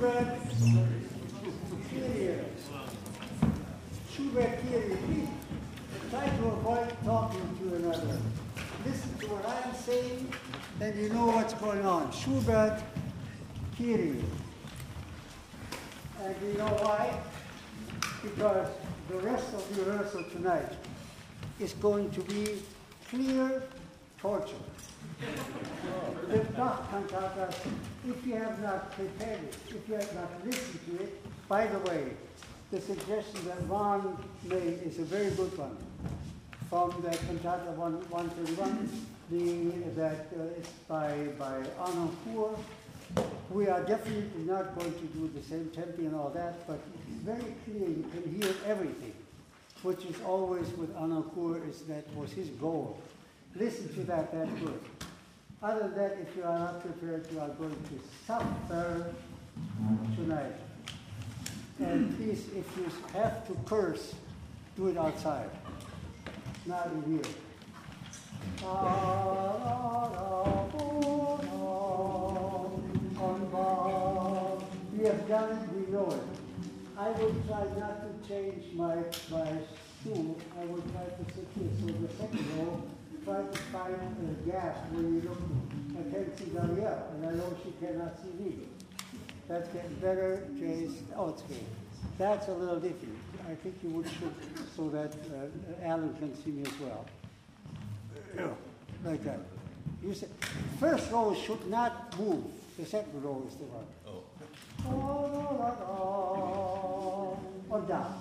Schubert, Kyrie. Schubert, Kyrie. Please try to avoid talking to another. Listen to what I am saying, then you know what's going on. Schubert, Kyrie. And you know why? Because the rest of the rehearsal tonight is going to be clear torture. The Bach cantatas, if you have not prepared it, if you have not listened to it, by the way, the suggestion that Ron made is a very good one. From the cantata 131, it's by Arnoncourt. We are definitely not going to do the same tempi and all that, but it's very clear you can hear everything, which is always with Arnoncourt, that was his goal. Listen to that, that's good. Other than that, if you are not prepared, you are going to suffer tonight. And please, if you have to curse, do it outside, not in here. We have done it, we know it. I will try not to change my stool. I will try to sit here. So the second row, try to find a gap where you look. I can't see Gabrielle, and I know she cannot see me. That's getting better, Jay's. Oh, it's good. That's a little different. I think you would should so that Alan can see me as well. Like that. You say, first row should not move. The second row is the one. Oh. Or down.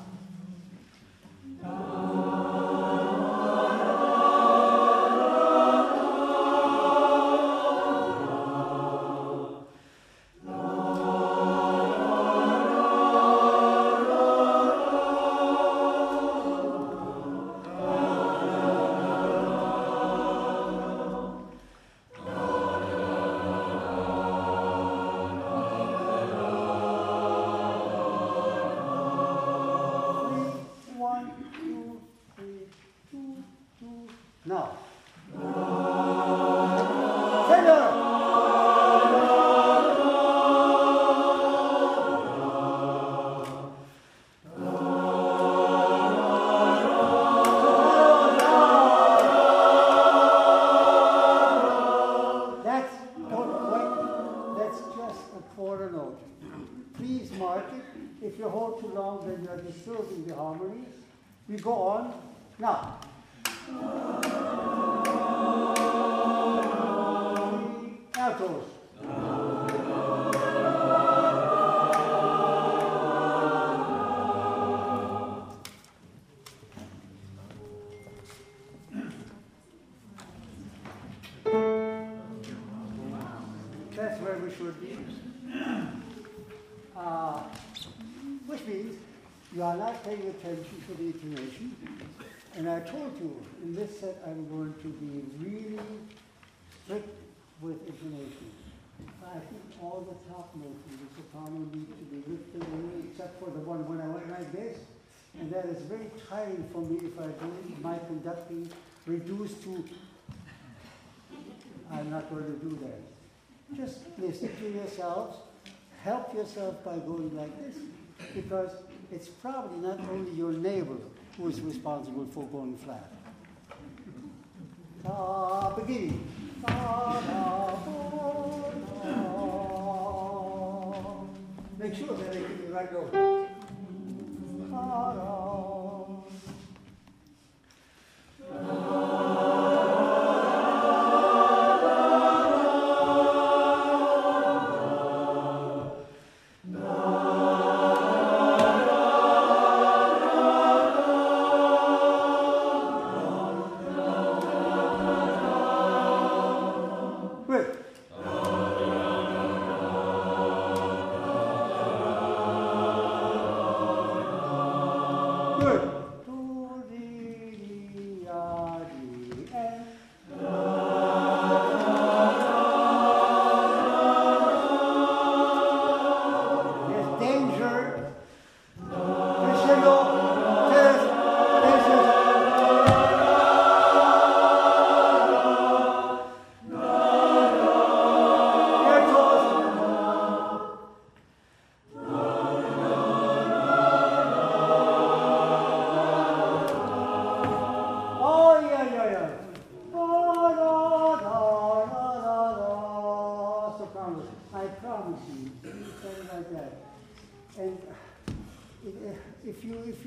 We go on. Now. Altos. That's where we should be. Which means you are not paying attention to the intonation. And I told you, in this set, I'm going to be really strict with intonation. I think all the top notes in the soprano need to be lifted away, except for the one when I went like this. And that is very tiring for me if I believe my conducting reduced to, I'm not going to do that. Just listen to yourselves, help yourself by going like this, because it's probably not only your neighbor who is responsible for going flat. Beginning. Make sure that they get the right note.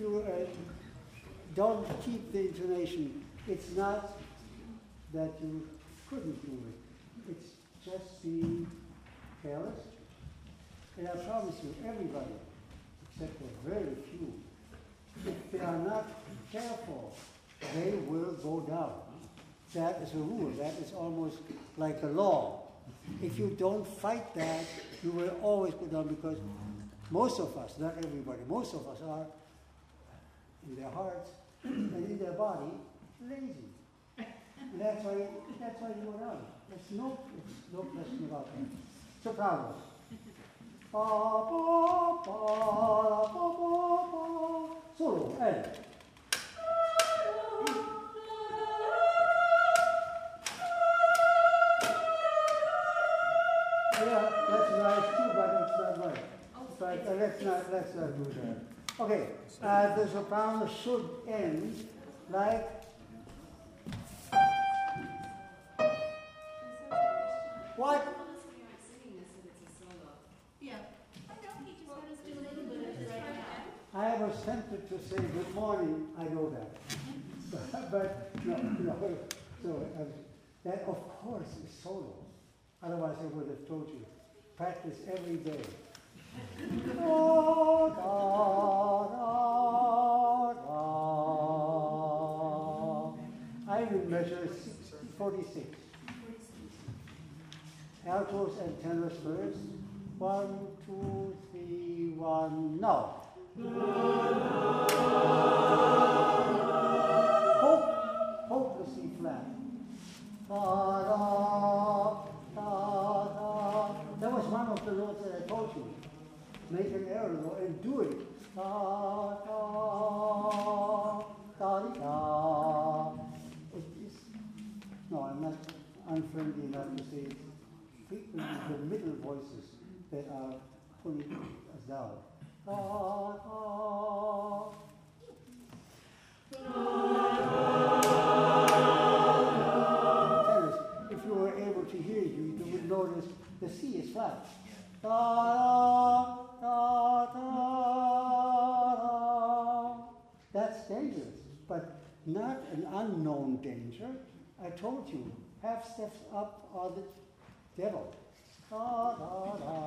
you don't keep the intonation, it's not that you couldn't do it. It's just being careless. And I promise you, everybody, except for very few, if they are not careful, they will go down. That is a rule. That is almost like a law. If you don't fight that, you will always go down, because most of us, not everybody, most of us are, in their hearts and in their body, lazy. And that's why you go down. There's no question about that. Soprano. Ba, ba, ba, ba, ba, ba. Solo, and. Yeah, that's nice too, but it's not right. But let's not do that. Okay, the soprano should end like. What? I was tempted to say good morning. I know that, but no. So that of course is solo. Otherwise, I would have told you. Practice every day. Da, da, da, da. I will measure 46. Altos and tenors first. 1, 2, 3, 1, now. Hopelessly flat. Da, da, da, da. That was one of the notes that I told you. Make an error and do it. Da, da, da, da. No, I'm not unfriendly enough to say it. Frequently the middle voices that are pulling us down. Da, da. Tenors, if you were able to hear you would notice the C is flat. Da, da, da, da. That's dangerous, but not an unknown danger. I told you, half steps up are the devil. Da, da, da.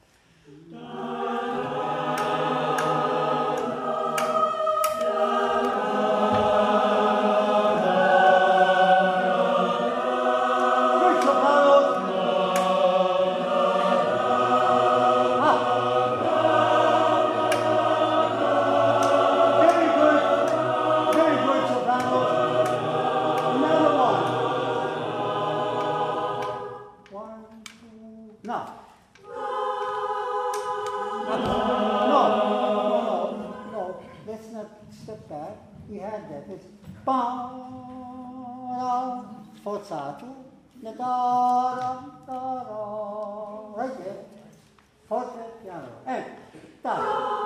Forzato, da da da da, right there, forte piano, and da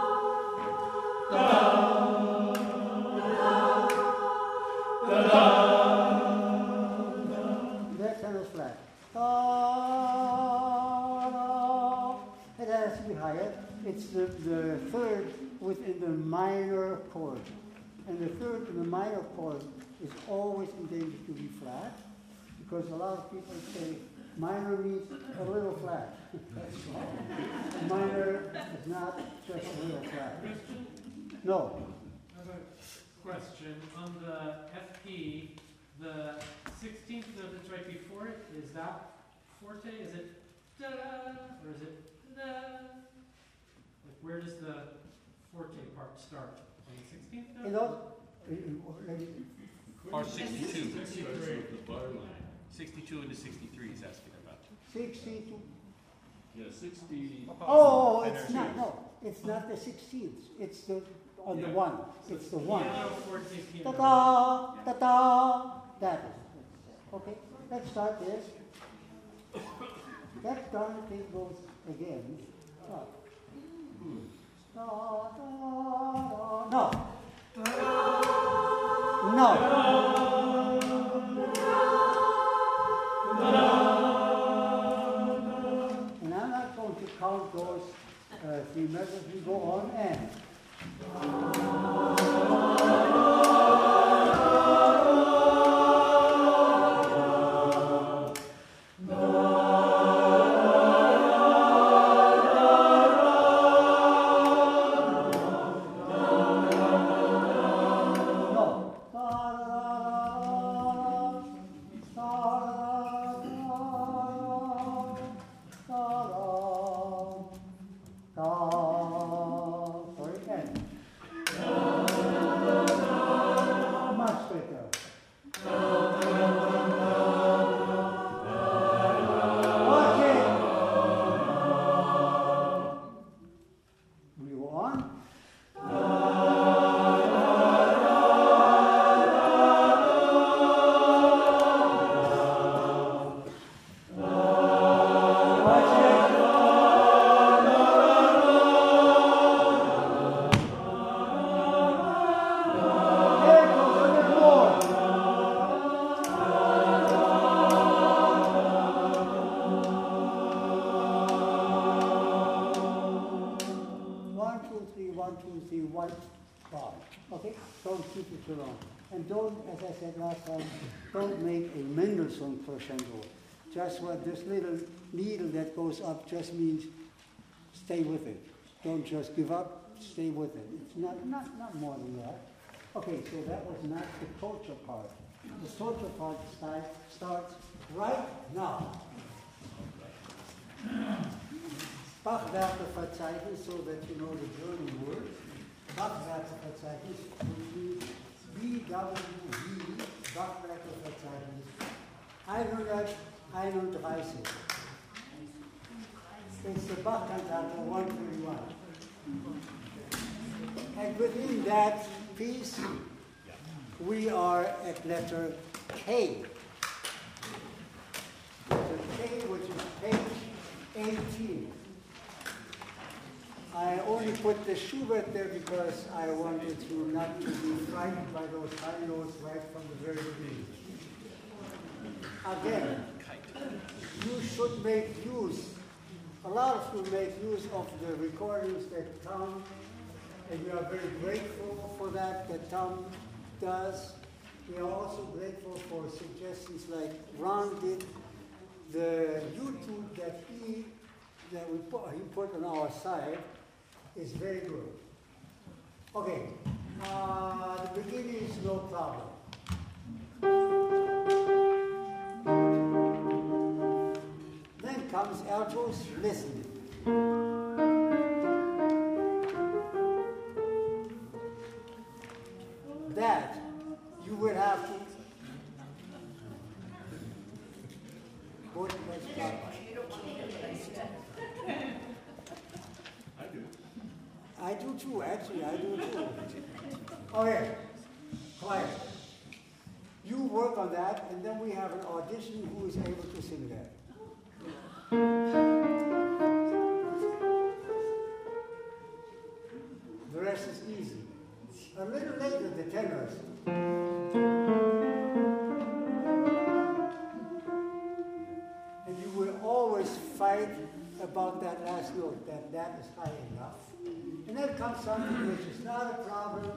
da da da. That tenor flat. Da da. It has to be higher. It's the third within the minor chord, and the third in the minor chord is always in danger to be flat, because a lot of people say minor means a little flat. That's wrong. Minor is not just a little flat. No. I have a question. On the FP, the 16th note that's right before it, is that forte? Is it da, or is it da? Like, where does the forte part start? On the 16th note? You know, Or 62. 62 into 63 is asking about. 62. Yeah, 60. Oh, it's not. No, it's not the 16th. It's the on the one. It's the one. Piano, forte, Ta piano. da, ta da. That is it. Okay, let's start this. That darn thing goes again. Start. Da, da, da. No. No. And I'm not going to count those 3 measures. We go on and. Don't make a Mendelssohn crescendo. Just what this little needle that goes up just means stay with it. Don't just give up, stay with it. It's not more than that. Okay, so that was not the torture part. The torture part starts right now. Bachwerkeverzeichnis, so that you know the German word. Bachwerkeverzeichnis, which means BWV, Bachwerkeverzeichnis 131. It's the Bach Cantata 131. And within that piece, we are at letter K. Letter K, which is page 18. I only put the Schubert there because I wanted you not to be frightened by those high notes right from the very beginning. Again, you should make use, a lot of you make use of the recordings that Tom, and we are very grateful for that Tom does. We are also grateful for suggestions like Ron did. The YouTube that he put on our side is very good. Okay, the beginning is no problem. Then comes altos, listen. That you will have to go to the next part. I do too, actually, I do too. Okay, quiet. You work on that, and then we have an audition who is able to sing that. The rest is easy. A little later, the tenors. And you will always fight about that last note, that is high enough. And then comes something which is not a problem.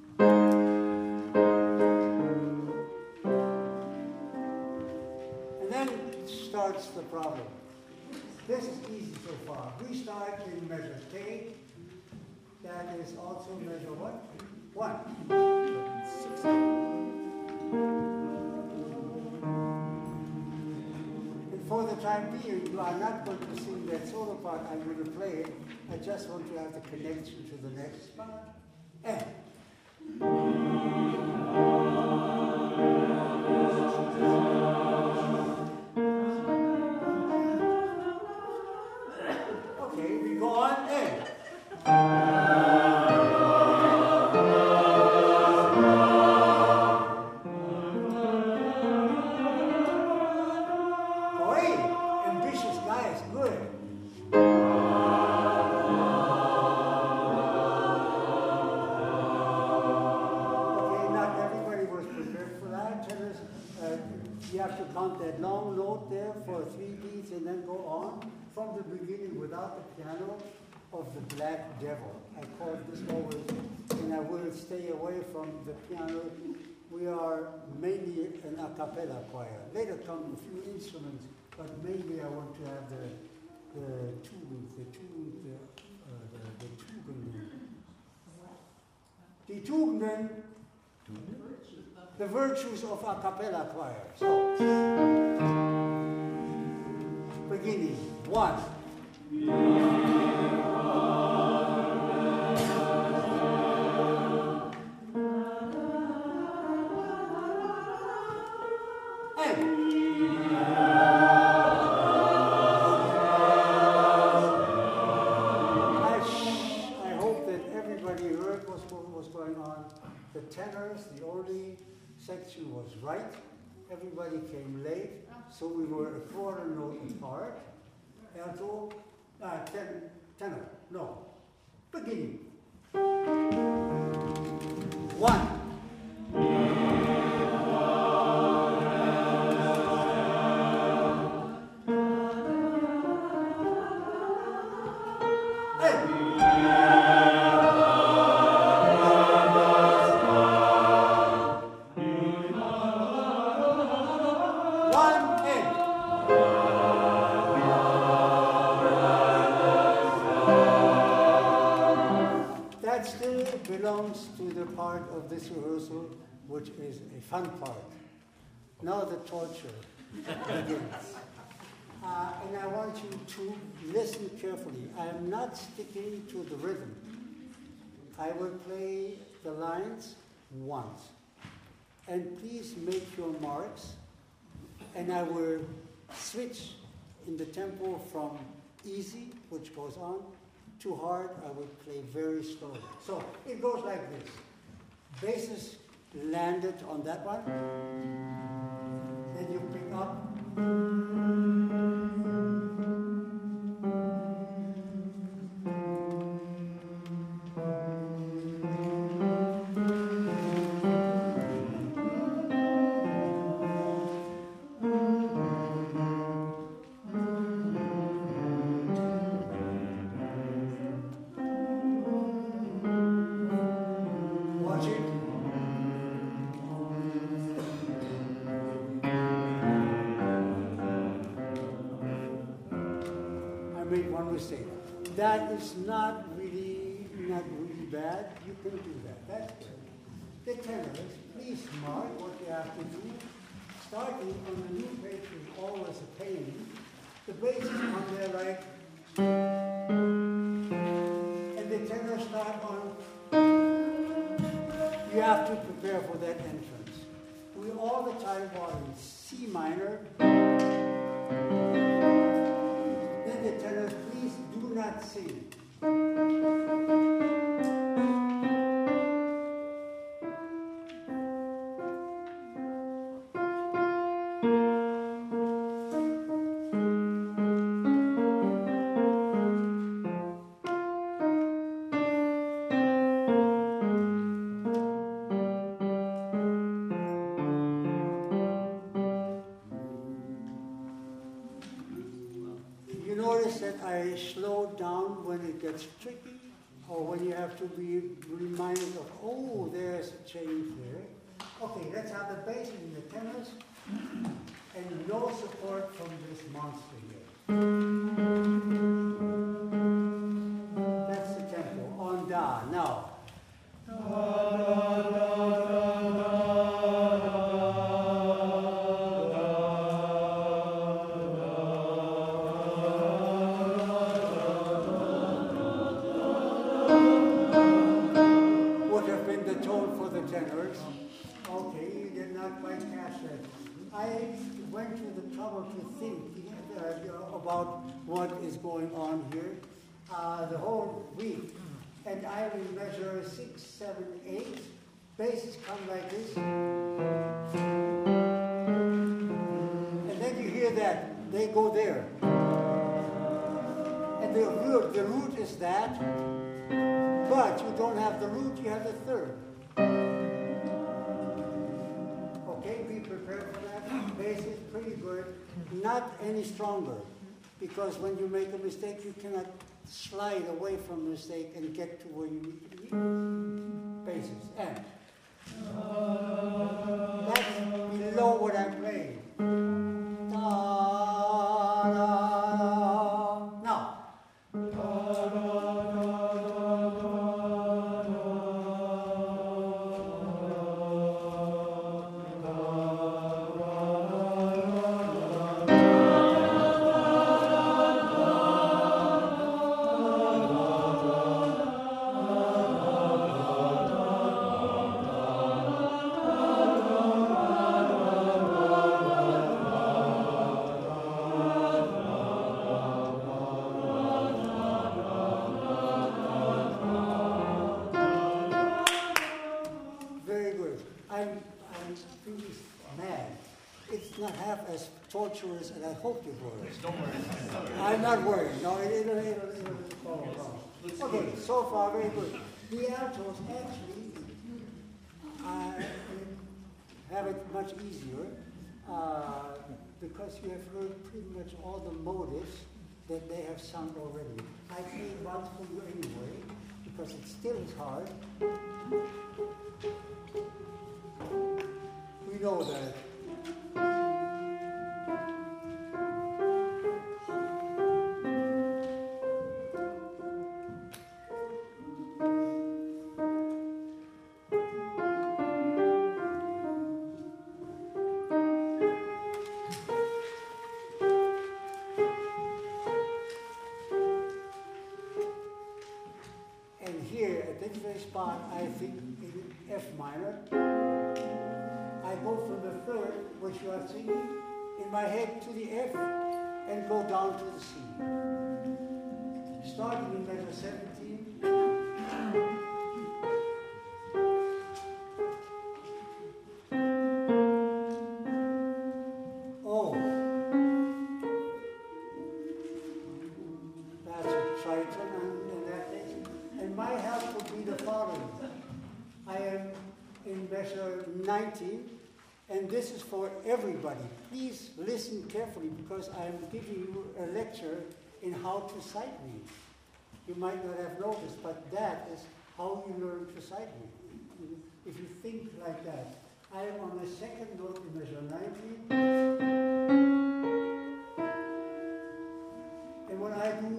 And then starts the problem. This is easy so far. We start in measure K. That is also measure what? 1. And for the time being, you are not going to sing that solo part. I'm going to play it. I just want to have the connection to the next part. And okay, we go on and ambitious guys, good. You have to count that long note there for 3 beats and then go on from the beginning without the piano of the Black Devil. I call this always and I will stay away from the piano. We are mainly an a cappella choir. Later come a few instruments, but mainly I want to have the Tugenden. Die Tugenden, the virtues of a cappella choir. So, beginning, 1. The tenors, the only section was right. Everybody came late, so we were a quarter note apart. Alto, tenor, no. Beginning. 1. Belongs to the part of this rehearsal which is a fun part. Now the torture begins. And I want you to listen carefully. I am not sticking to the rhythm. I will play the lines once. And please make your marks. And I will switch in the tempo from easy, which goes on, to hard. I will play very slowly. So it goes like this. Basses landed on that one. Then you pick up. That is not really bad. You can do that. That's good. The tenors, please mark what you have to do. Starting on the new page is always a pain. The bass is on there like, and the tenors start on. You have to prepare for that entrance. We all the time are in C minor. Then the tenors, please do not sing. I slow down when it gets tricky, or when you have to be reminded of, oh, there's a change there. Okay, let's have the bass and the tenors, and no support from this monster here. That's the tempo, on da. Now. Okay, you did not quite catch that. I went to the trouble to think about what is going on here the whole week. And I will measure 6, 7, 8. Basses come like this. And then you hear that. They go there. And the root is that. But you don't have the root, you have the third. Okay, be prepared for that. Bass is pretty good. Not any stronger. Because when you make a mistake, you cannot slide away from the mistake and get to where you need to be. basses, and that's below what I'm playing. Da, da, da. Now. Very good. I'm really mad. It's not half as torturous as I hoped it was. Don't worry. I'm not worried. No, it'll follow along. Okay, so far very good. The altos actually have it much easier because you have heard pretty much all the motives that they have sung already. I played one for you anyway because it still is hard. We know that. And here at this very spot, I think in F minor, I go from the third, which you are singing, in my head to the F, and go down to the C. Starting in measure 17. Oh. That's a triton and that is. And my help would be the following. I am in measure 19, and this is for everybody. Please listen carefully because I am giving you a lecture in how to sight read. You might not have noticed, but that is how you learn to sight read. If you think like that. I am on the second note in measure 19. And when I do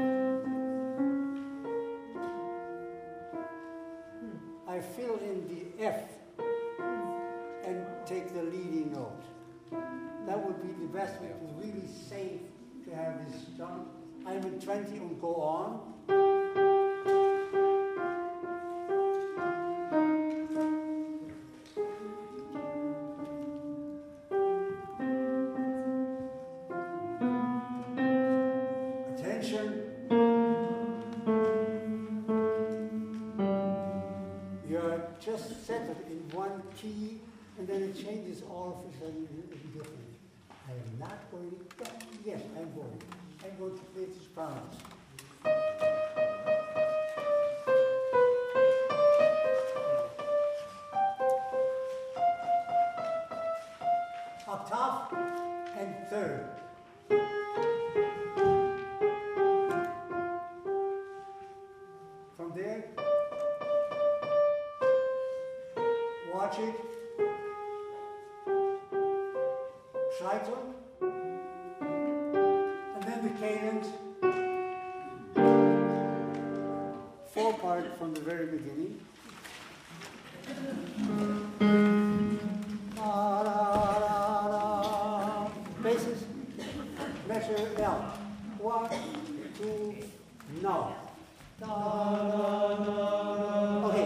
I fill in the F and take the leading note. That would be the best way to really safe to have this jump. I'm in 20 and go on. Attention. You're just settled in one key, and then it changes all of a sudden. It'll be different. I am not going to. Yes, I'm going. I'm going to play this promise. Octave and third. From there, watch it. Triton. And then the cadence. 4-part from the very beginning. Da, da, da, da. Basses, measure L. 1, 2, now. Da, da, da. Okay.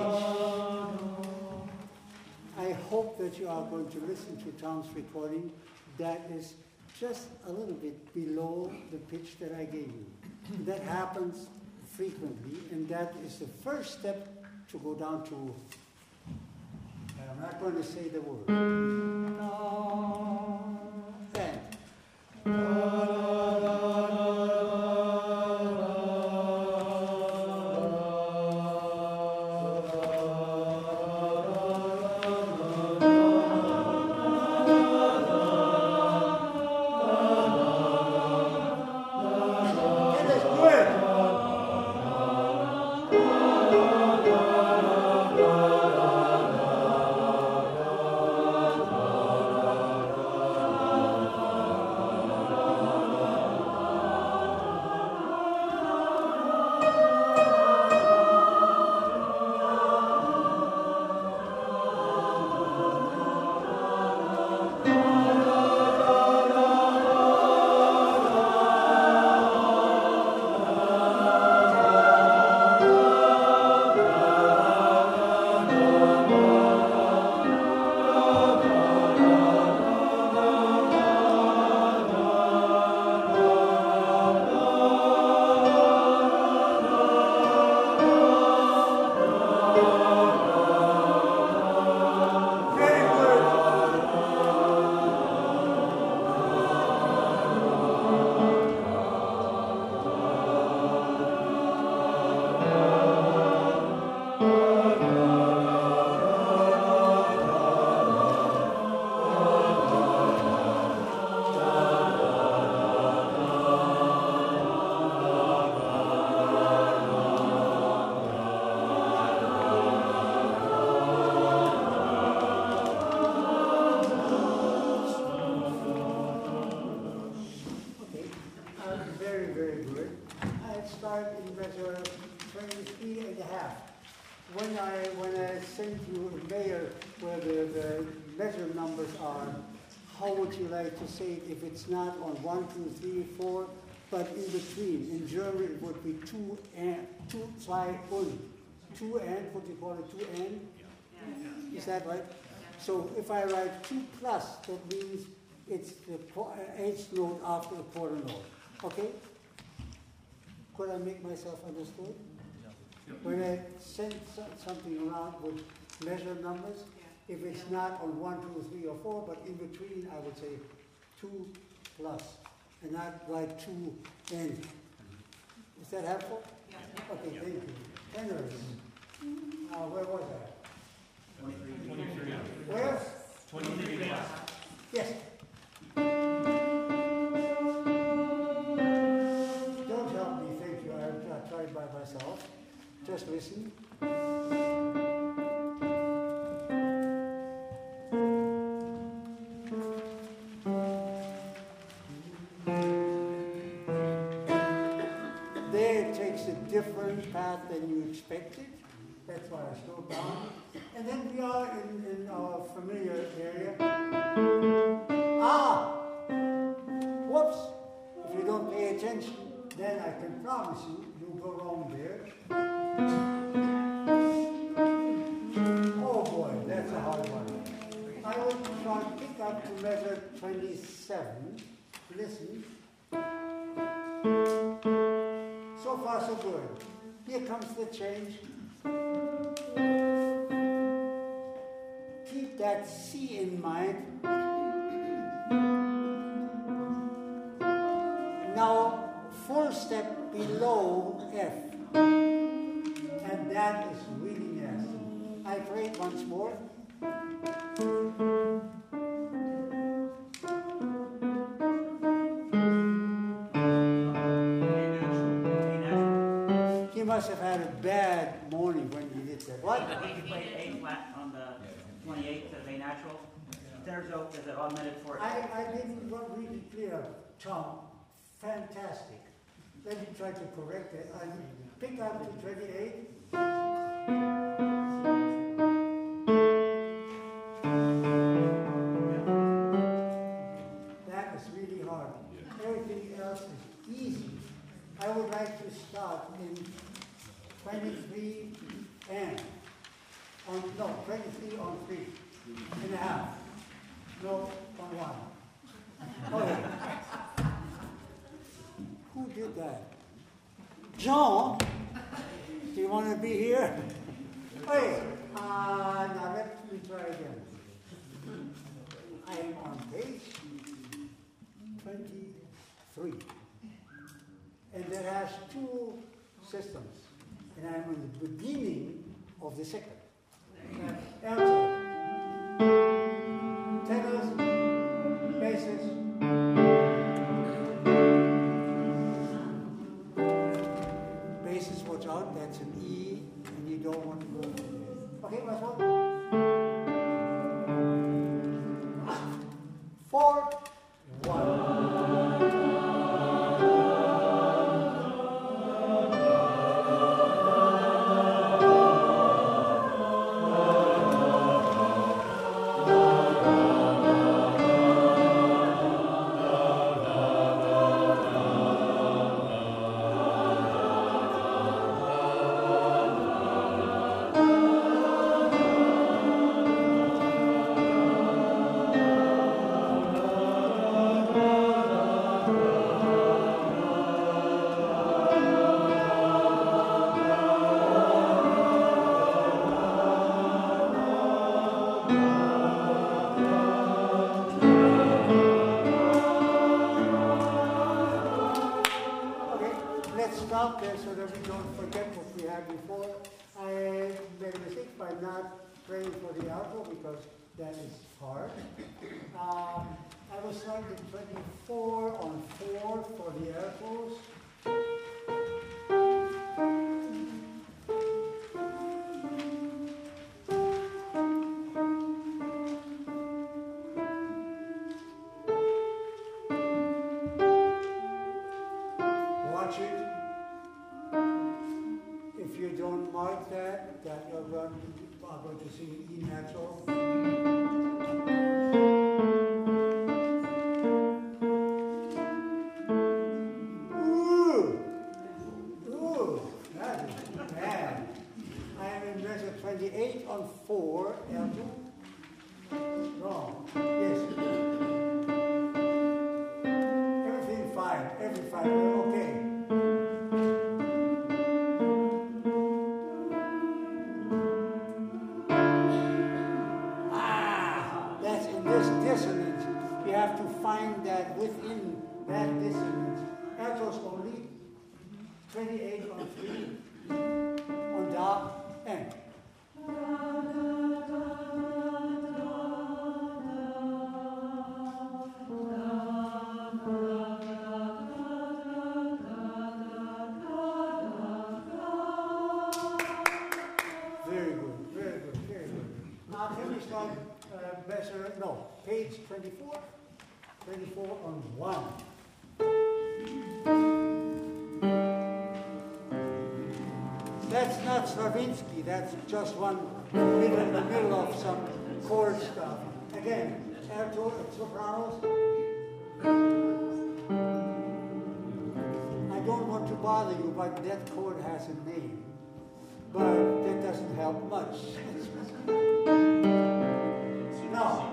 I hope that you are going to listen to Tom's recording. That is just a little bit below the pitch that I gave you. That happens frequently, and that is the first step to go down to, I'm not going to say the word. And where the measure numbers are, how would you like to say it if it's not on 1, 2, 3, 4, but in between? In German it would be two, und. Two and, what do you call it, two and? Is that right? So if I write 2 plus, that means it's the eighth note after a quarter note. Okay? Could I make myself understood? When I send something around with measure numbers, if it's not on 1, 2, 3, or 4, but in between, I would say 2 plus, and not write 2 and. Is that helpful? Okay, thank you. Anyways, where was I? 23. Where? 23. Yes. Don't help me, thank you. I tried by myself. Just listen. There it takes a different path than you expected. That's why I slowed down. And then we are in our familiar area. Whoops! If you don't pay attention, then I can promise you, you'll go wrong there. Oh boy, that's a hard one. I will try to pick up to measure 27. Listen. So far, so good. Here comes the change. Keep that C in mind. Now, full step below F. And that is really nasty. I play it once more. He must have had a bad morning when he did that. What? I think you played A flat on the 28th as A natural. Terzo is it augmented for it. I didn't read it clear, Tom. Fantastic. Let me try to correct it. I pick up to 28. That is really hard. Everything else is easy. I would like to start in 23 and on 23 on 3 and a half. No, on 1. Okay. Who did that? John, do you want to be here? Hey, now let me try again. I am on page 23. And that has 2 systems. And I'm in the beginning of the second. Alto, tenors, basses, basses, watch out, that's an E, and you don't want to go there. Okay, last one. 4, 1. Stop there so that we don't forget what we had before. I made a mistake by not praying for the alto because that is hard. I was starting 24 on 4 for the altos. Watch it. If you don't mark that you're going to sing E natural. 1, 2. Wrong. Yes. Everything fine. Everything fine. Okay. That's in this dissonance. You have to find that within that dissonance. Altos only 28 on 3 on Da and. Very good, very good, very good. Now can we start better? No, page 24. 24 on 1. That's not Stravinsky, that's just one in the middle of some chord stuff. Again, alto and sopranos. I don't want to bother you, but that chord has a name. But that doesn't help much. Now,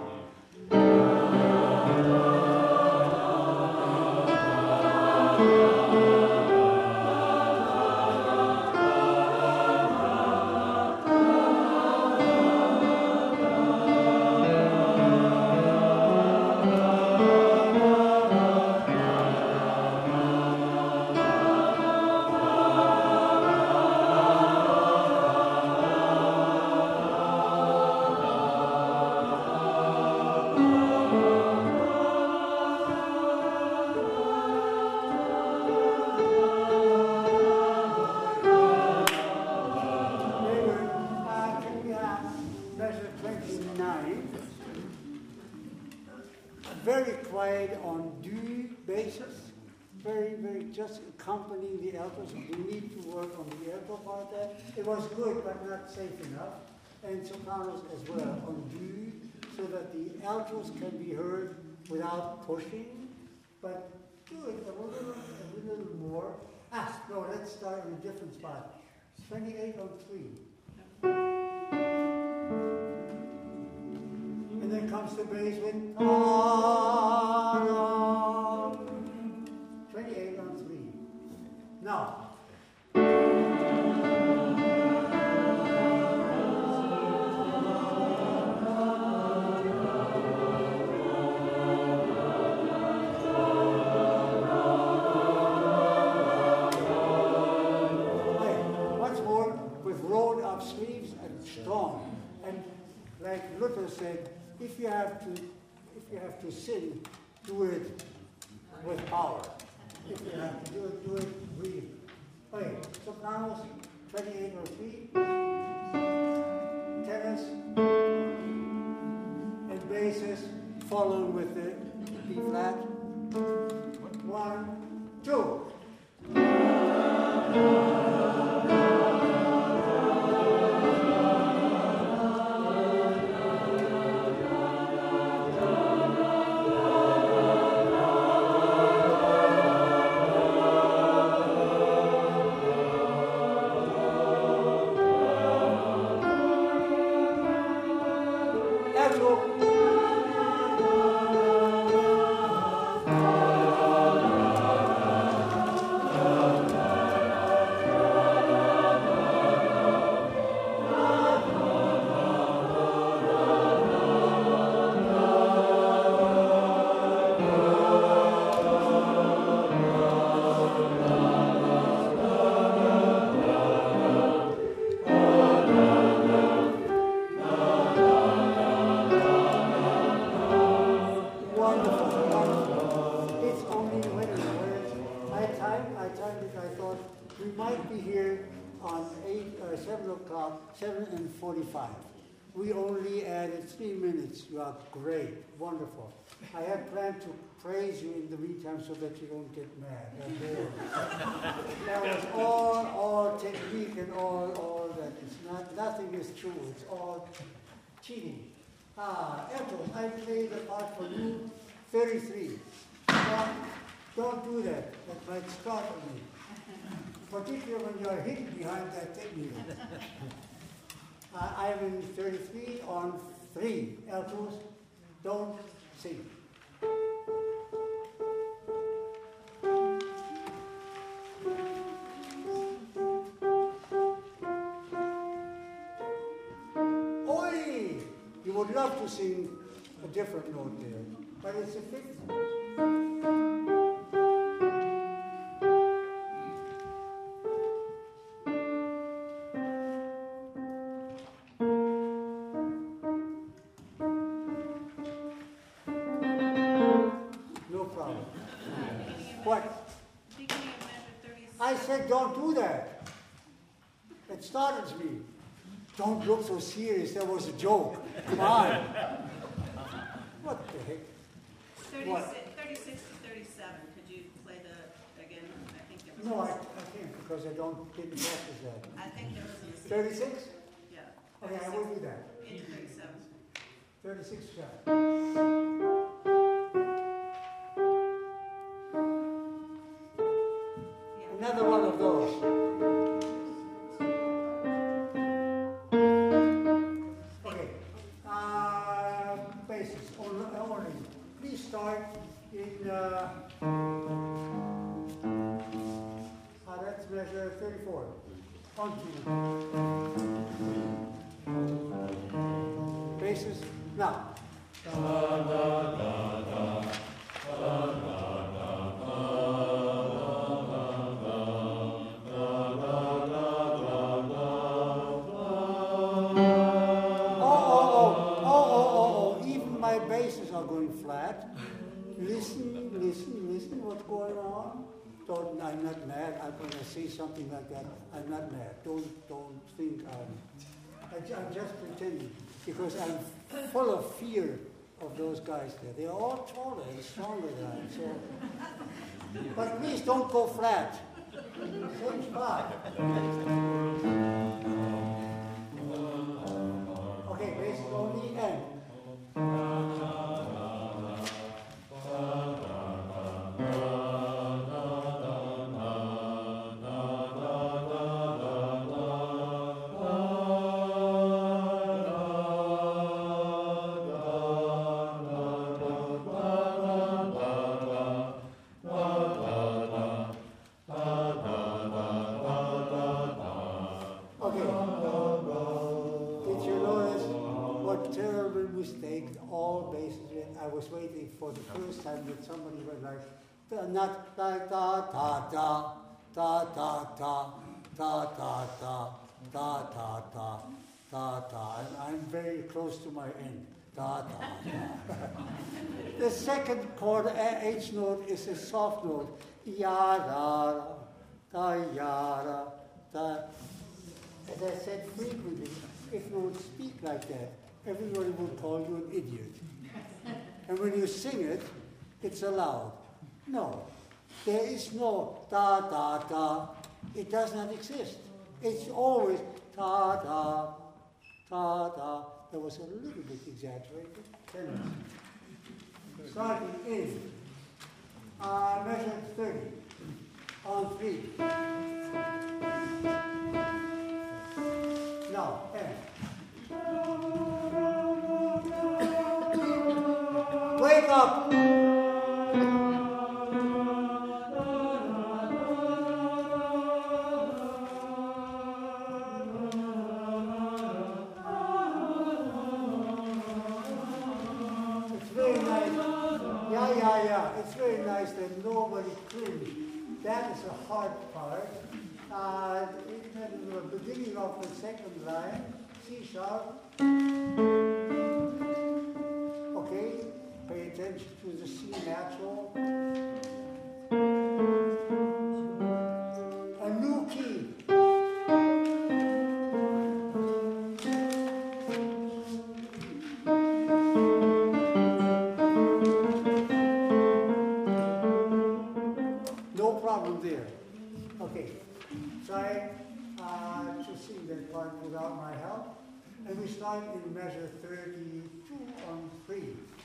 very quiet on do basis, very just accompanying the altos. We need to work on the alto part there. It was good, but not safe enough. And sopranos as well on do, so that the altos can be heard without pushing, but do it a little more. No, let's start in a different spot. 28 on 3. And then comes the bass with 28 on 3. Now. Once more, with rolled up sleeves and strong. And like Luther said, if you have to sing, do it with power. If you have to do it really. Okay, sopranos, 28 or 3. Tenors and basses, following with the B flat. 1, 2. We might be here on 7 o'clock, 7:45. We only added 3 minutes. You are great, wonderful. I had planned to praise you in the meantime so that you don't get mad. That was all technique and all that. It's not, nothing is true. It's all cheating. Altos, I play the part for you, 33. Don't do that. That might startle me. Particularly when you're hidden behind that technique. I'm in 33 on 3. Altos, don't sing. Oi! You would love to sing a different note there, but it's a 5th note. No problem. What? Beginning of measure 36. I said don't do that. It startles me. Don't look so serious, that was a joke. Come on. What the heck? 36 to 37. Could you play the again? I think there was. No, I can't because I didn't practice that. I think there was a mistake. 36? Yeah. Okay, I will do that. Into 37. 36 shot. Yeah. Another one of those. Okay. Basis only. Please start in. That's measure 34. On to. Basis now. Even my basses are going flat. Listen, what's going on? I'm not mad. When I say something like that, I'm not mad. Don't think I'm just pretending because I'm full of fear of those guys there. They're all taller and stronger than I am. So, but please don't go flat. Same spot. Okay, basis only and. I was waiting for the first time that somebody was like, not like da da da da da da da da da da da da da da. And I'm very close to my end. Da da da. The second chord, H note, is a soft note. Ya da da ya da da. As I said frequently, if you would speak like that, everybody would call you an idiot. And when you sing it, it's allowed. No, there is no da da da. It does not exist. It's always da da da da. That was a little bit exaggerated. Starting in measure 30 on 3. Now, and. Wake up! It's very nice. Yeah. It's very nice that nobody cringed. That is a hard part. In the beginning of the second line, C sharp. Okay, pay attention to the C natural. A new key. No problem there. Okay, try to sing that part without my help. And we start in measure 32 on 3.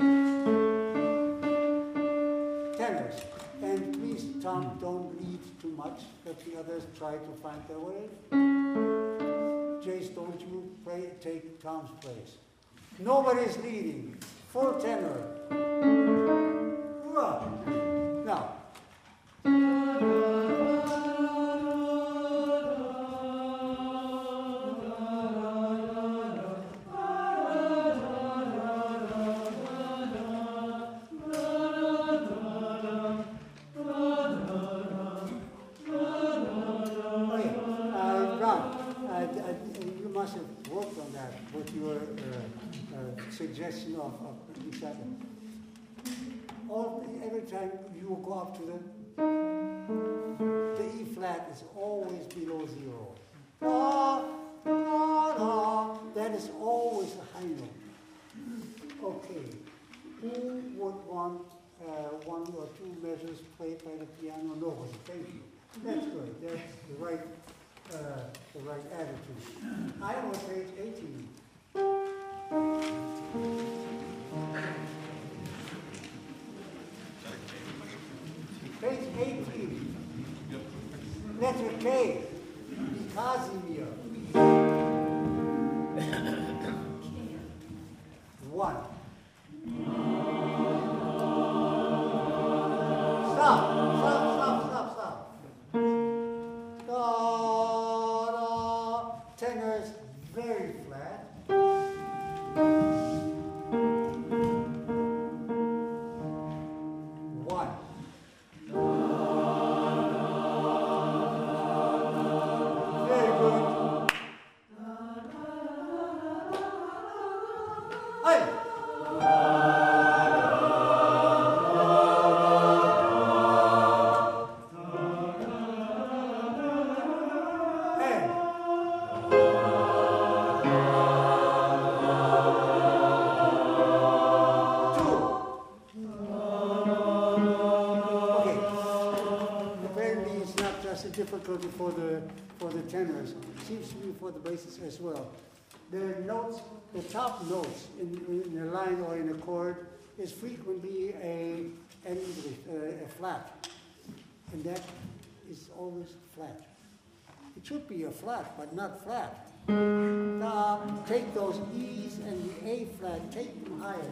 Tenors. And please, Tom, don't lead too much. Let the others try to find their way. Jace, don't you take Tom's place. Nobody's leading. Full tenor. Hurrah. Now. You must have worked on that with your suggestion of each other. Every time you go up to the E flat is always below 0. Da, da, da. That is always a high note. Okay, who would want one or two measures played by the piano? Nobody. Thank you. That's good. That's the right attitude. I am on page 18. Page 18. Letter K. Casimir. 1. Stop. Da, da. Tenors very flat. 1. Very good. Hey. Difficulty for the tenors, seems to be for the basses as well. The notes, the top notes in a line or in a chord is frequently a flat, and that is always flat. It should be a flat, but not flat. Now, take those E's and the A flat, take them higher.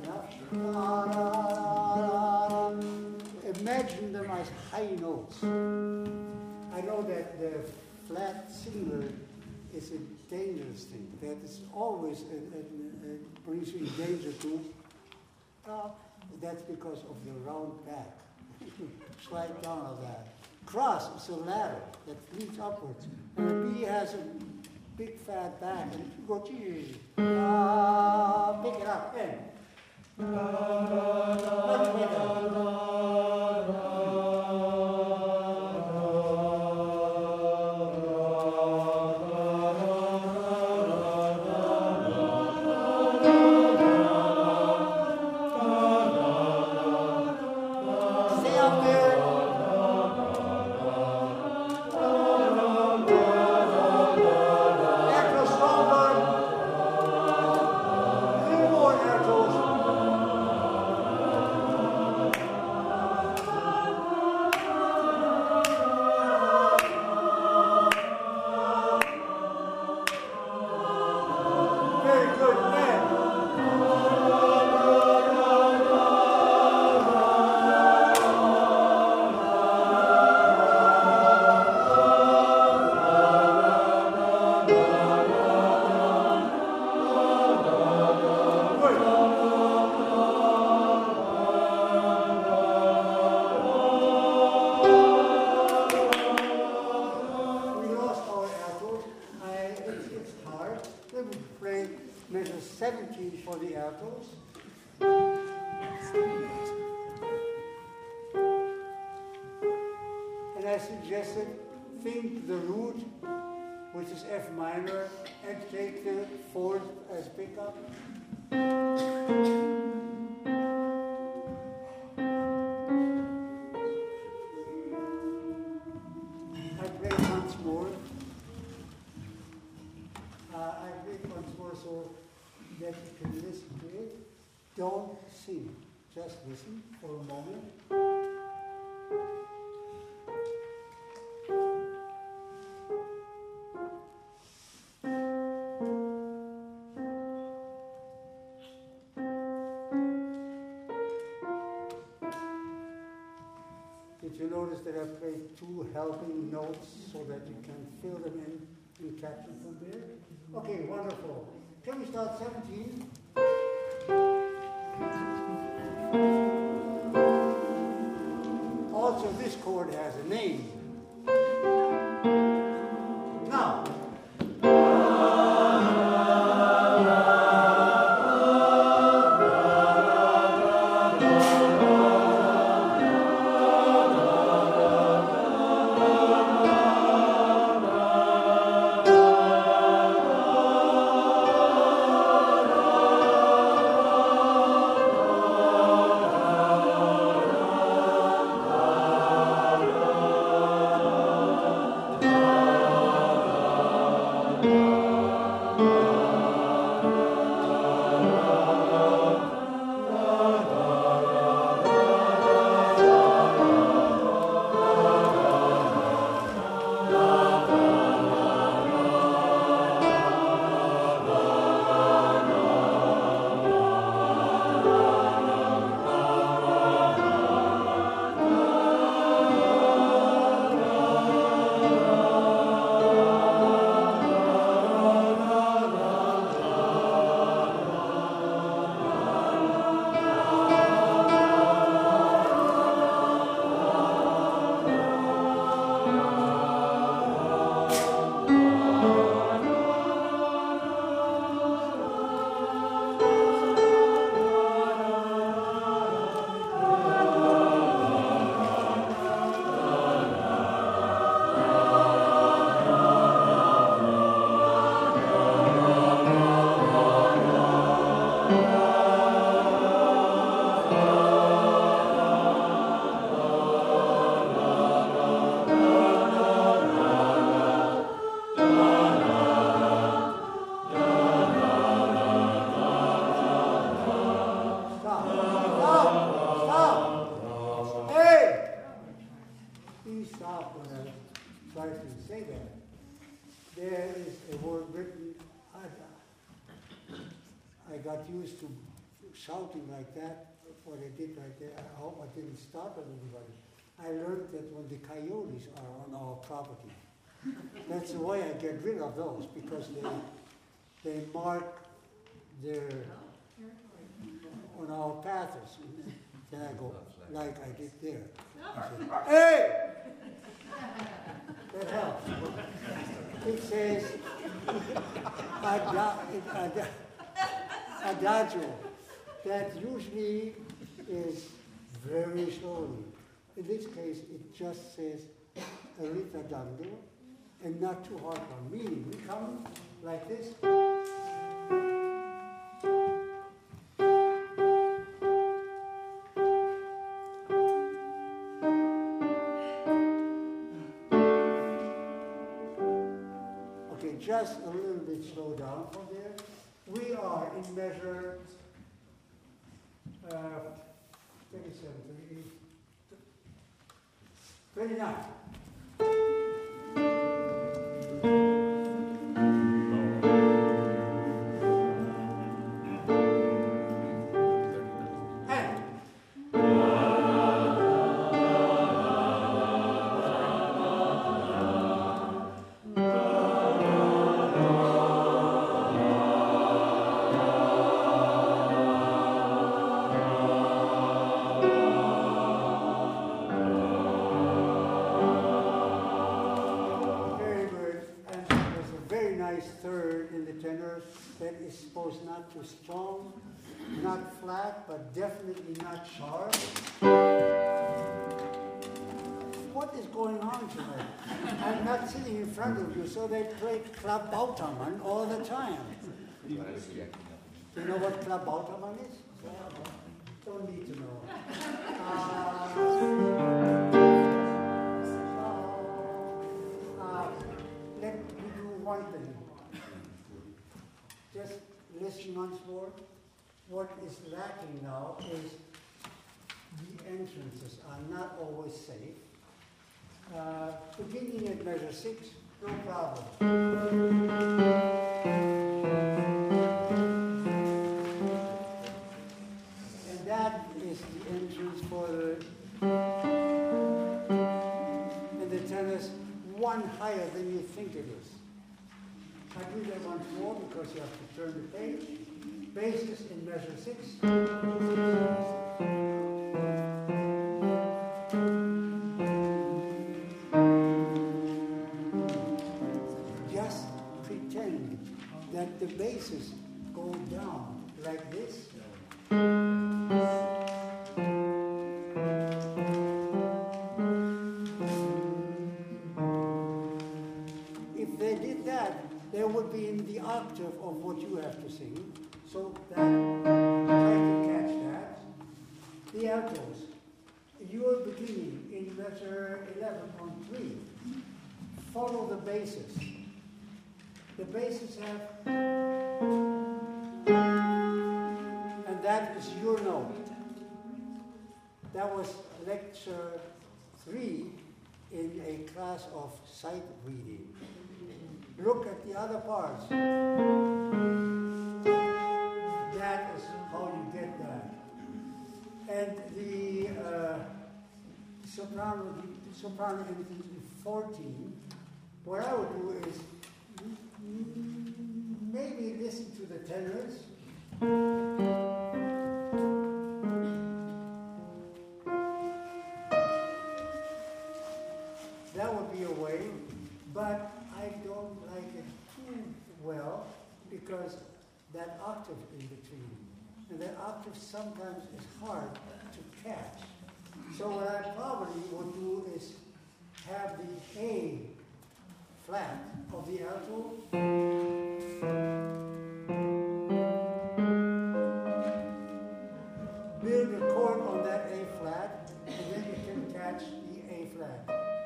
Now, imagine them as high notes. I know that the flat singular is a dangerous thing. That is always brings you in danger too. That's because of the round back. Slide down on that. Cross is a ladder that leads upwards. And the B has a big fat back, and you go pick it up and much better. Measure 17 for the altos. And I suggested think the root, which is F minor, and take the fourth as pickup. I play once more. So that you can listen to it. Don't sing, just listen for a moment. Did you notice that I played 2 helping notes so that you can fill them in and capture from there? Okay, wonderful. Can we start 17? Also, this chord has a name. Now, used to shouting like that, what I did right there. I hope I didn't startle anybody. I learned that when the coyotes are on our property, that's the way I get rid of those, because they mark their, on our paths. Then I go, like I did there. I say, hey! That helps. It says, adagio. That usually is very slowly. In this case, it just says ritardando and not too hard on. Meaning, we come like this. Okay, just a little bit slow down from there. We are in measure 37, 38, 29. Third in the tenor that is supposed not too strong, not flat, but definitely not sharp. What is going on tonight? I'm not sitting in front of you, so they play Klabautermann all the time. Do you know what Klabautermann is? Don't need to know. Let me do one thing. Just listen once more. What is lacking now is the entrances are not always safe. Beginning at measure 6, no problem. And that is the entrance for the is. I do that once more because you have to turn the page. Basis in measure 6. Just pretend that the bases go down like this. If they did that, they would be in the octave of what you have to sing. So that, try to catch that. The altos. You are beginning in measure 11 on 3. Follow the basses. The basses have, and that is your note. That was lecture 3 in a class of sight reading. Look at the other parts. That is how you get that. And the soprano in 14, what I would do is maybe listen to the tenors. That would be a way, but I don't like it too well because that octave in between. And that octave sometimes is hard to catch. So what I probably would do is have the A flat of the alto build a chord on that A flat, and then you can catch the A flat.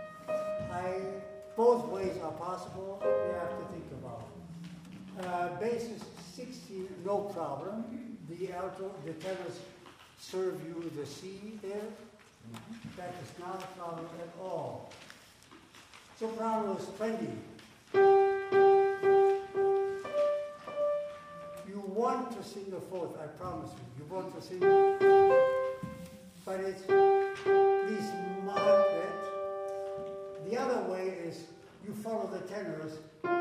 Both ways are possible, you have to think about. Basis 16, no problem. The alto, the tenors serve you the C there. That is not a problem at all. Soprano is 20. You want to sing a fourth, I promise you. You want to sing, but it's, please mark that. The other way is you follow the tenors.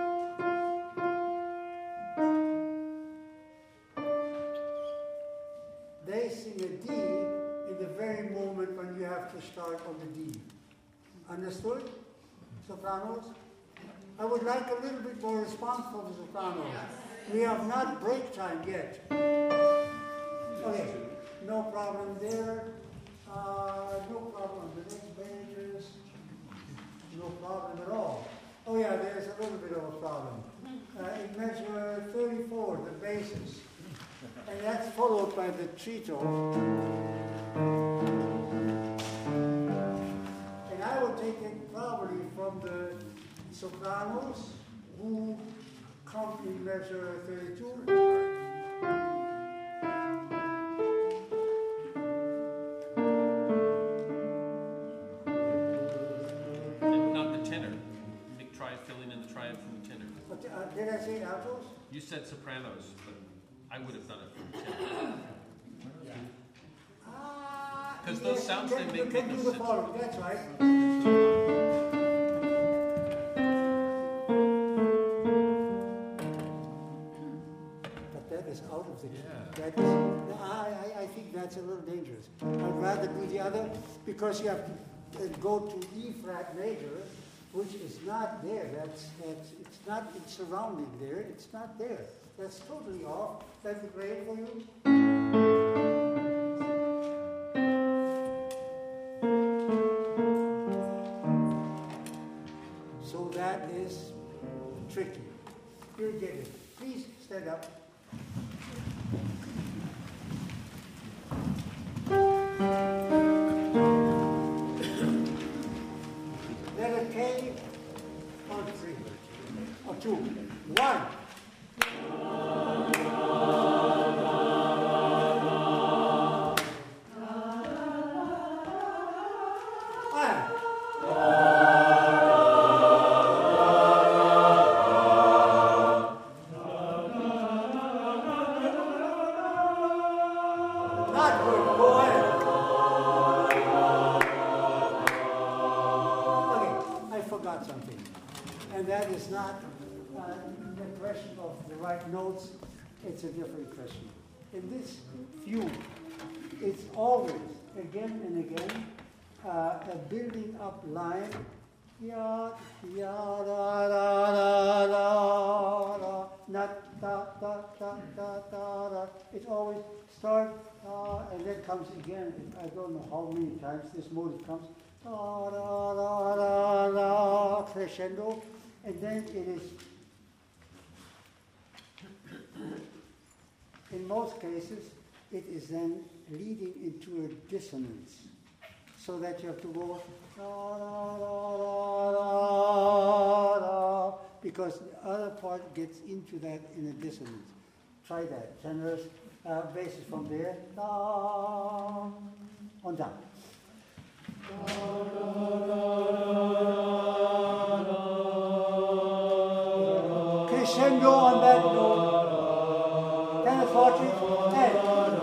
They sing a D in the very moment when you have to start on the D. Understood? Sopranos? I would like a little bit more response from the sopranos. We have not break time yet. Okay, no problem there. No problem on the next pages. No problem at all. Oh yeah, there's a little bit of a problem. In measure 34, the basis. And that's followed by the trito. And I would take it probably from the sopranos who come in measure 32. Not the tenor. Try filling in the triad from the tenor. Did I say altos? You said sopranos, but I would have done it from the tenor. Because those sounds, they you make can no do the sense. following, that's right. But that is out of the key. That is, I think that's a little dangerous. I'd rather do the other because you have to go to E flat major, which is not there. It's not it's surrounding there. It's not there. That's totally off. That's great for you. So that is tricky. You'll get it. Please stand up. Letter K on 3 or 2. 1. Not good. Go ahead. Okay, I forgot something. And And that is not the question of the right notes, it's a different question. In this view, it's always, again and again, a building up line. Ya, ya, da, da, da, da, da, not da, da, da, da, da, da. It's always start, and then comes again. I don't know how many times this motive comes. Da, da, da, da, da, crescendo, and then it is, in most cases, it is then leading into a dissonance, so that you have to go da, da, da, da, da, because the other part gets into that in a dissonance. Try that. Tenors, basses from there, da, on down. Crescendo on that note. Tenor forte, and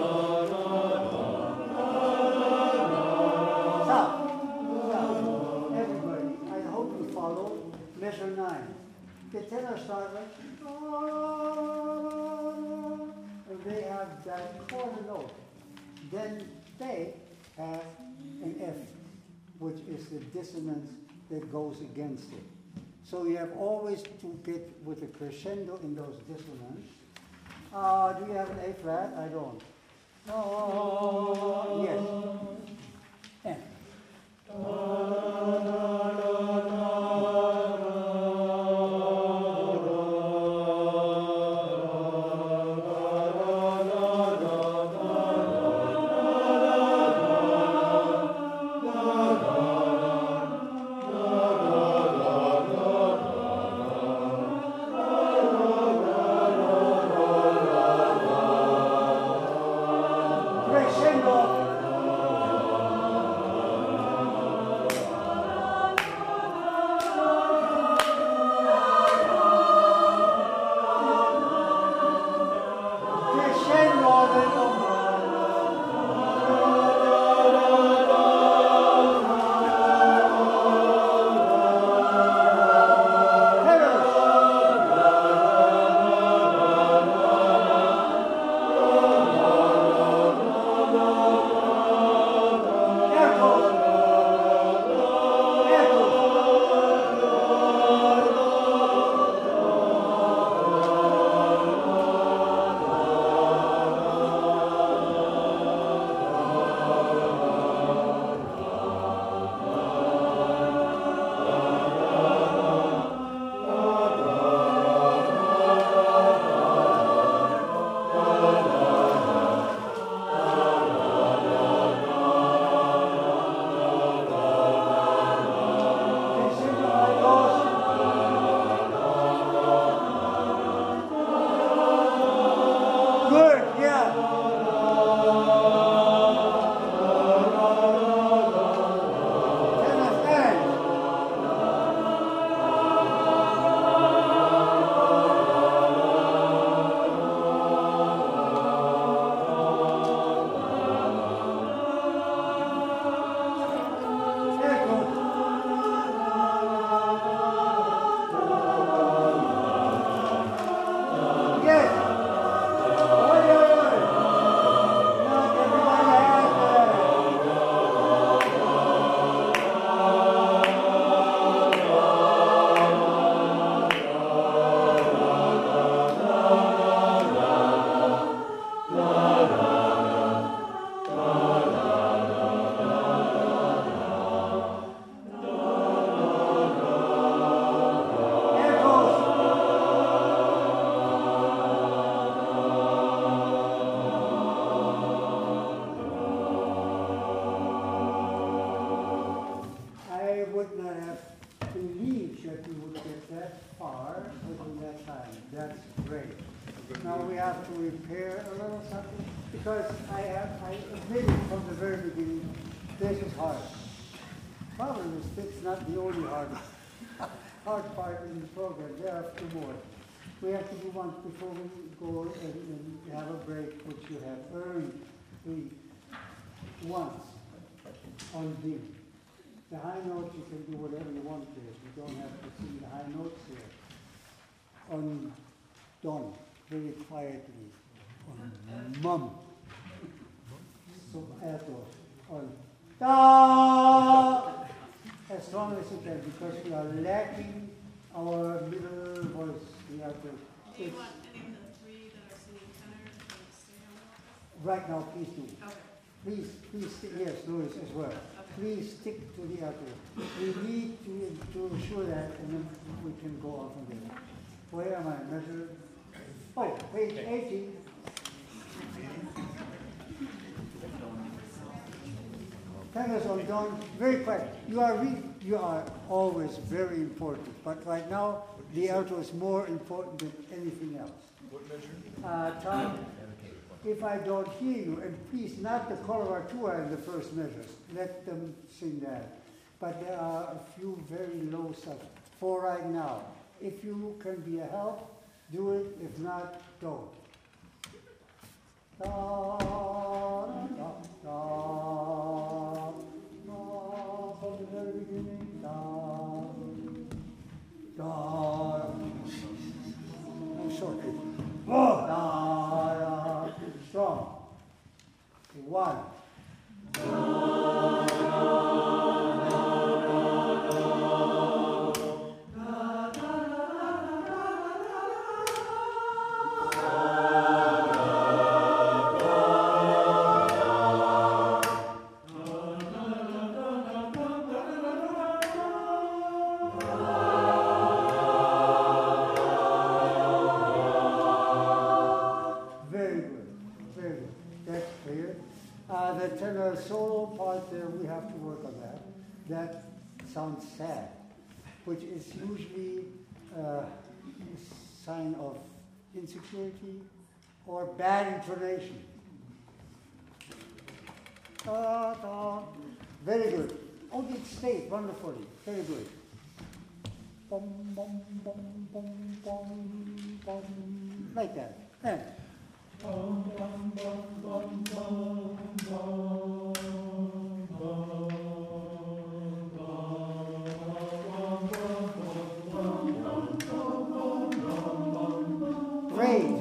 stop. Everybody, I hope you follow measure 9. The tenor starts like, and they have that quarter note. Then they have an F, which is the dissonance that goes against it. So you have always to get with a crescendo in those dissonants. Do you have an A flat? I don't. Yes. F. Because I admitted from the very beginning, this is hard. Problem is, it's not the only hard part in the program. There are two more. We have to do one before we go and have a break, which you have earned once on B. The high notes, you can do whatever you want there. You don't have to sing the high notes here. On don, very quietly. On mum. Alto. On da. As strong as you can, because we are lacking our middle voice. We have to. Do you want any of the three that are singing tenor to stay on the Right now, please do. office? Please, yes, Louis as well. Please stick to the alto. We need to ensure that, and then we can go on from there. Where am I? Measure. Oh, page 80. Tenors on don, very quiet. You are always very important, but right now the alto is more important than anything else. What measure? Tom, if I don't hear you, and please, not the coloratura in the first measures, let them sing that. But there are a few very low stuff for right now. If you can be a help, do it. If not, don't. Da, da, da, da, from the very beginning, da, da, I'm sorry. Oh, da, da, strong. One. Very good, very good. That's clear. The tenor solo part there, we have to work on that. That sounds sad, which is usually a sign of insecurity or bad intonation. Da, da. Very good. Oh, it stayed wonderfully. Very good. Bum, bum, bum, bum, bum, bum. Like that. And great.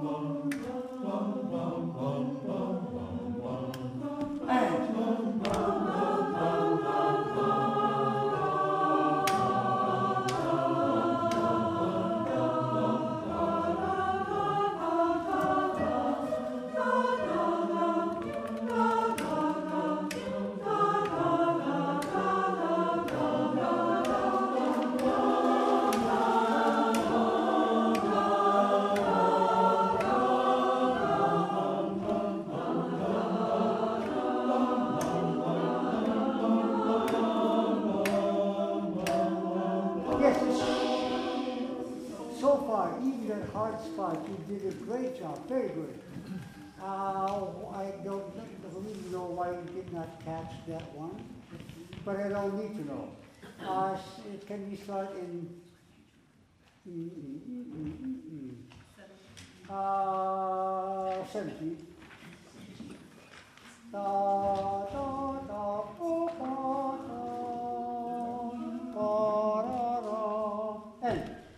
Yes, so far, even that hard spot, you did a great job, very good. I don't really know why you did not catch that one, but I don't need to know. Can we start in 70? Da, da, da, bo, ba, da, ba, da, da. And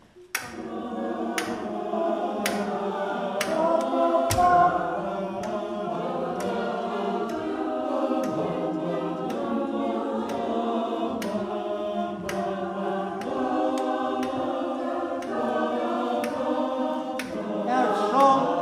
now strong.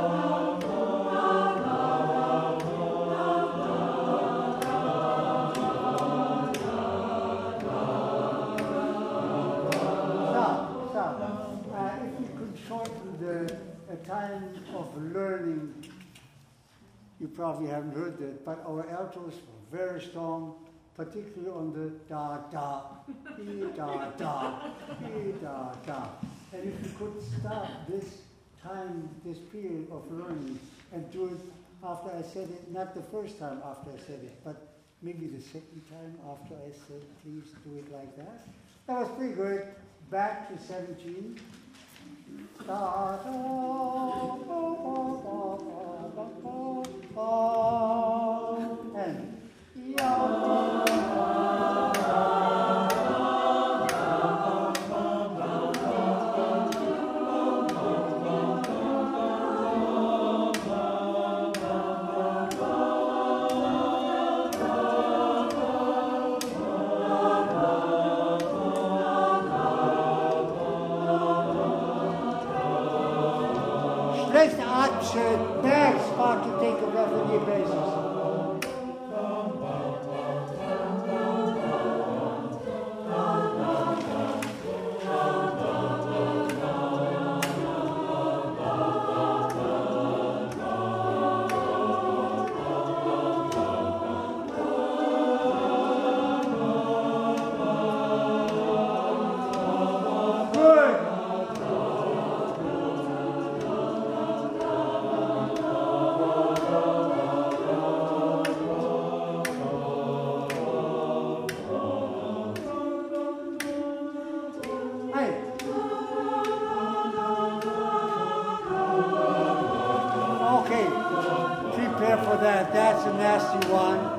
Stop. If we could shorten the time of learning, you probably haven't heard that, but our altos were very strong, particularly on the da da, e da da, e da da. And if you could stop this time, this period of learning, and do it after I said it, not the first time after I said it, but maybe the second time after I said, please do it like that. That was pretty good. Back to 17. Da, da, ba, ba, ba, ba, ba, ba, and ya, a bad spot to take a referee basis. Okay, prepare for that. That's a nasty one.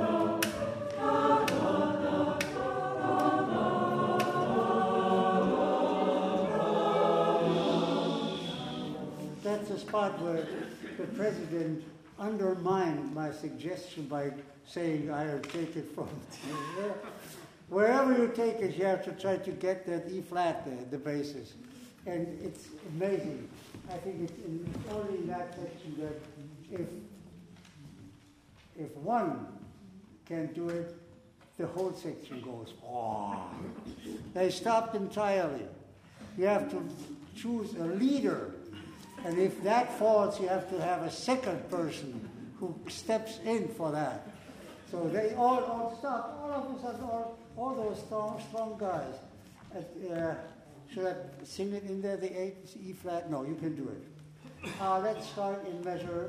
That's a spot where the president undermined my suggestion by saying I'll take it from wherever you take it, you have to try to get that E flat there, the basis. And it's amazing. I think it's only in that section that if one can do it, the whole section goes, oh. They stopped entirely. You have to choose a leader. And if that falls, you have to have a second person who steps in for that. So they all stop. All of a sudden, all those strong guys. Should I sing it in there, the E flat? No, you can do it. Let's start in measure.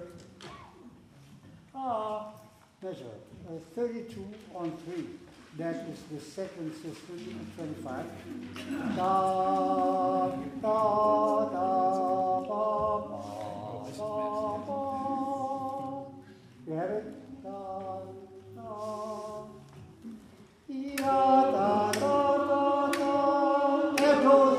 Measure 32 on 3. That is the second system, 25. Da, da, da, ba, ba, ba, ba. You have it? Da, da, da, da, da, da. There it goes.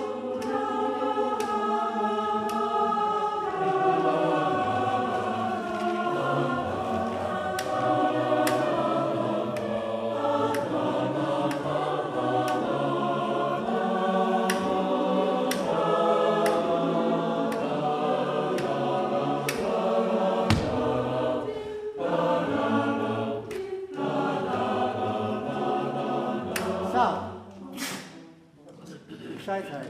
Scheitheit.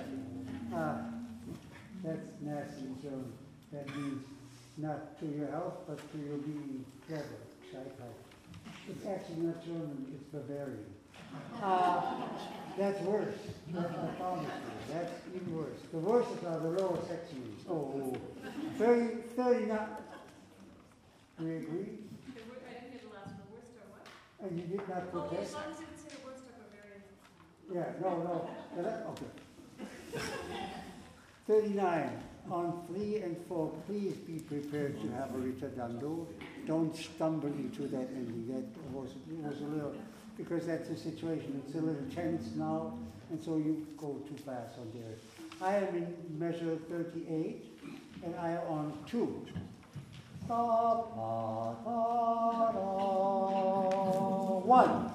That's nasty. So that means not to your health, but to your being clever. Scheitheit. It's actually not German, it's Bavarian. That's worse. I promise you. That's even worse. The worst are the lower sections. Oh, 39. Do we agree? I didn't hear the last one. Worst or what? And you did not protest? As long as you didn't say the worst or Bavarian. Yeah, no. Okay. 39. On 3 and 4, please be prepared to have a ritardando. Don't stumble into that ending. That was a little, because that's the situation. It's a little tense now, and so you go too fast on there. I am in measure 38, and I am on 2. Da, da, da, da. 1.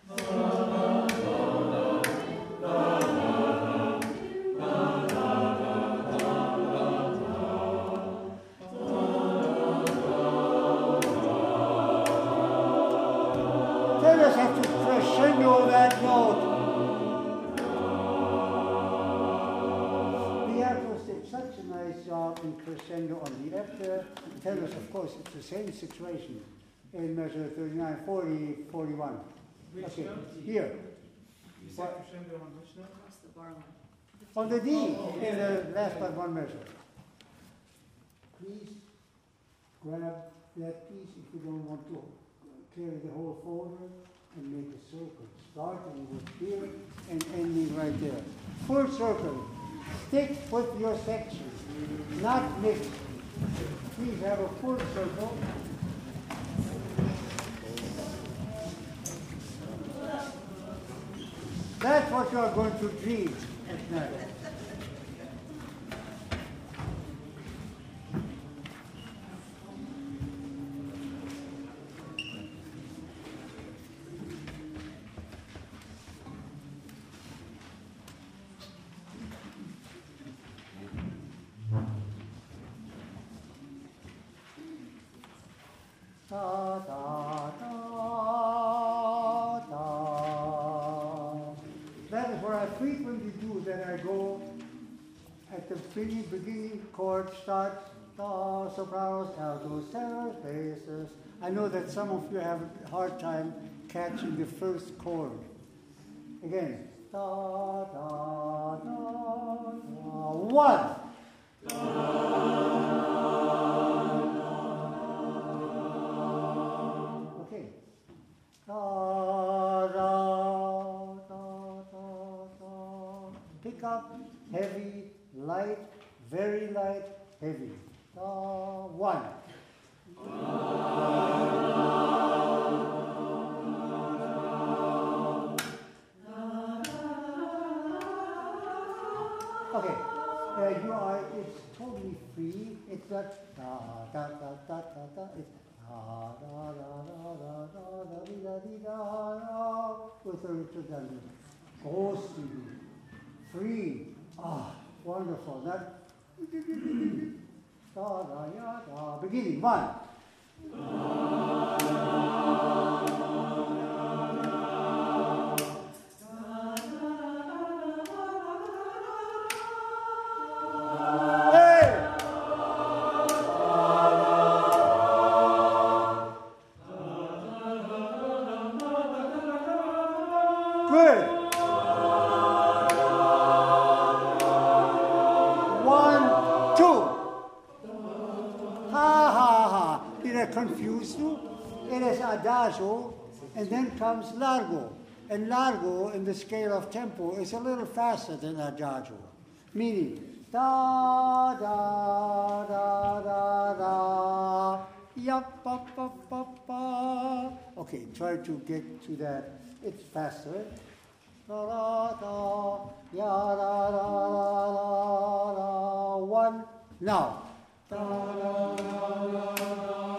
Tenors have to crescendo that note. The actors did such a nice job in crescendo on the F there. Tenors, of course, it's the same situation in measure 39, 40, 41. Okay, here. You said crescendo on which note? Across the bar line. On the D, in the last but one measure. Please grab that piece if you don't want to carry the whole folder and make a circle. Starting with here and ending right there. Full circle. Stick with your section, not mix. Please have a full circle. That's what you are going to dream at night. Da, da, da, da. That is what I frequently do. Then I go at the beginning chord, start da, sopranos, altos, tenors, basses. I know that some of you have a hard time catching the first chord. Again, da, da, da, da. One. Okay. Da, da, da, da, da. Pick up, heavy, light, very light, heavy. Da, one. Okay, it's totally free. It's not da da da da da da. It's da da da da da da da da da da. With a little down. Ghostly, free. Ah, wonderful. Not da da ya da. Beginning one. Good. 1, 2. Ha ha ha. Did I confuse you? It is adagio, and then comes largo. And largo in the scale of tempo is a little faster than adagio. Meaning da da da da da. Yup, up, up, up, up. Okay, try to get to that. It's faster. Da da da, ya da da da da da. One. Now. Da da da da da.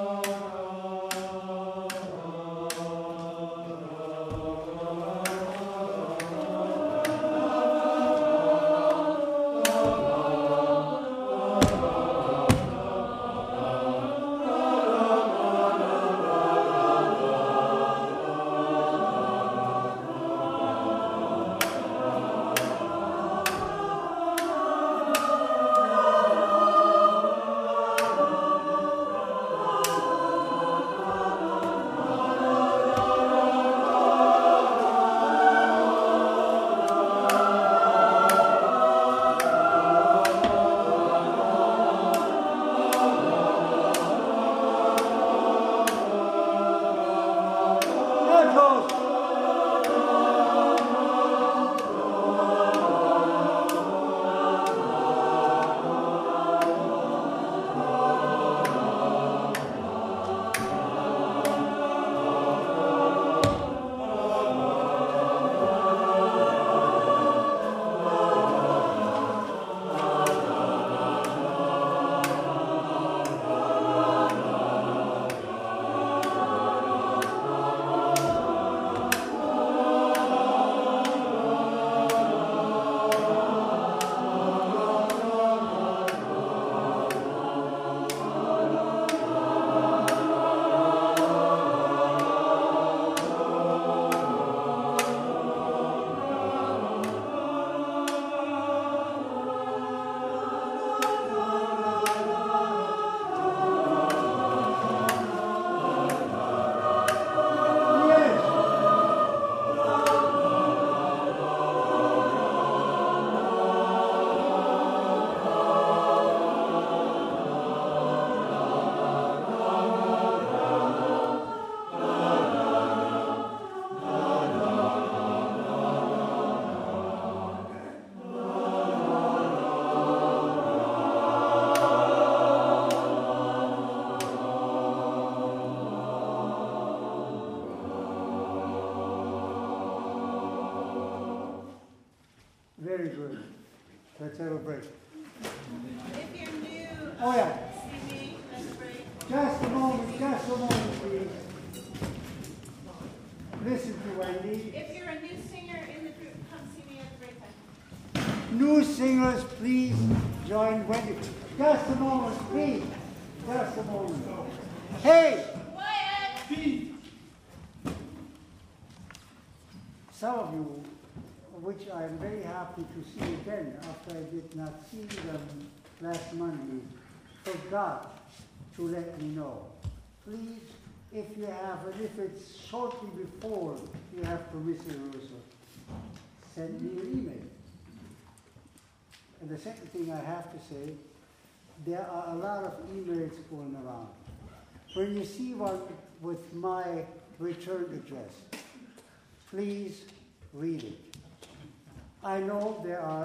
Very good. Let's have a break. If you're new, Oh, yeah. see me, let's break. Just a moment, please. Listen to Wendy. If you're a new singer in the group, come see me at the break time. New singers, please join Wendy. Just a moment, please. Just a moment. Hey! Why some of you, which I am very happy to see again after I did not see them last Monday, forgot to let me know. Please, if you have, and if it's shortly before you have permissive rehearsal, send me an email. And the second thing I have to say, there are a lot of emails going around. When you see one with my return address, please read it. I know there are